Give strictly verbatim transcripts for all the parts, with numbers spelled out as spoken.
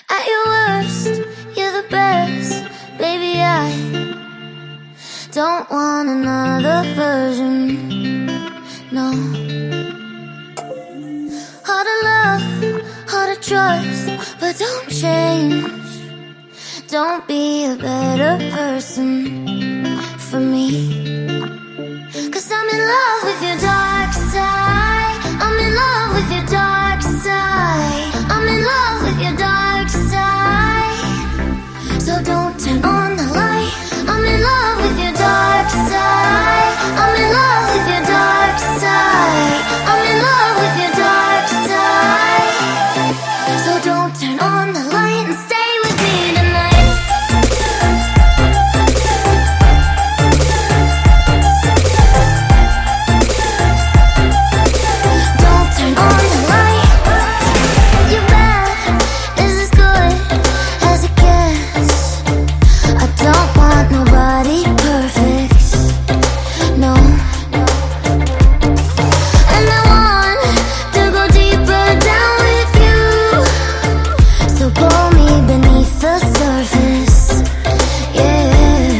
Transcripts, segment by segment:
At your worst, you're the best. Baby, I don't want another version, no. Hard to love, hard to trust, but don't change. Don't be a better person for me. Cause I'm in love with your dark side. I'm in love with your dark side. I'm in love with your dark side. So don't turn on the light. I'm in love with your dark side. I'm in love with your dark side. I'm in love with your dark side. So don't turn on the light and stay with me tonight. Don't turn on the light. You're bad, is as good as it gets. I don't want nobody perfect, no. And I want to go deeper down with you. So pull me beneath the surface, yeah.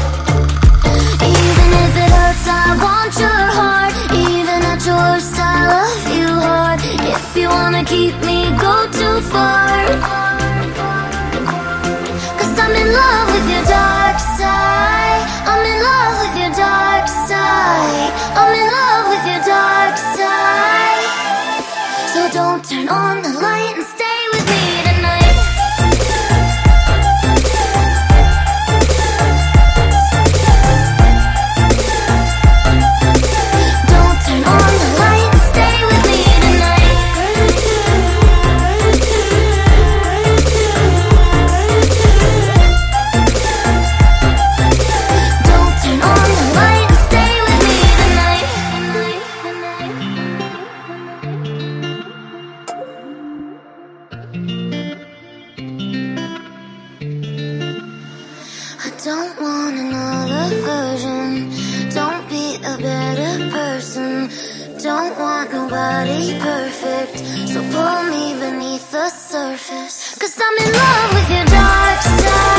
Even if it hurts, I want your heart. Even at your worst, I love you hard. If you wanna keep me, go too far. Cause I'm in love with your dark side. I'm in love with your dark side. I'm in love with your dark side. So don't turn on the light and stay with me tonight. Don't turn on the light and stay with me tonight. Don't turn on the light and stay with me tonight. I don't want another version. Don't be a better person. Don't want nobody perfect. So pull me beneath the surface. Cause I'm in love with your dark side.